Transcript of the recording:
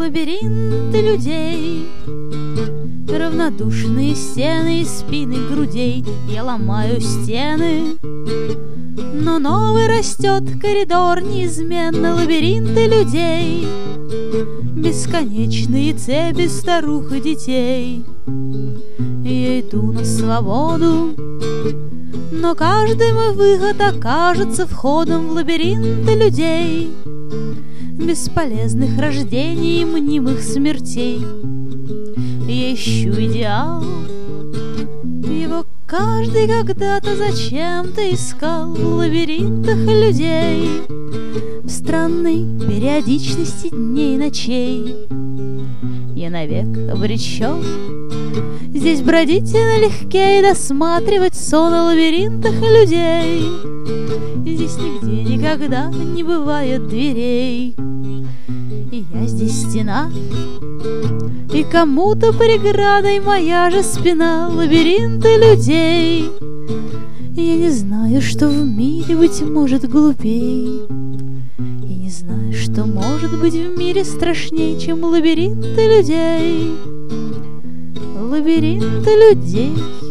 лабиринты людей, равнодушные стены и спины грудей. Я ломаю стены, но новый растет коридор неизменно. Лабиринты людей, бесконечные цепи старух и детей. Я иду на свободу, но каждый мой выход окажется входом в лабиринты людей, бесполезных рождений и мнимых смертей. Я ищу идеал, его каждый когда-то зачем-то искал в лабиринтах людей, в странной периодичности дней и ночей. Я навек обречен здесь бродить налегке и досматривать сон о лабиринтах людей. Здесь нигде никогда не бывает дверей, и я здесь стена, и кому-то преградой моя же спина. Лабиринты людей, я не знаю, что в мире быть может глупей. Я не знаю, что может быть в мире страшней, чем лабиринты людей. Лабиринты людей.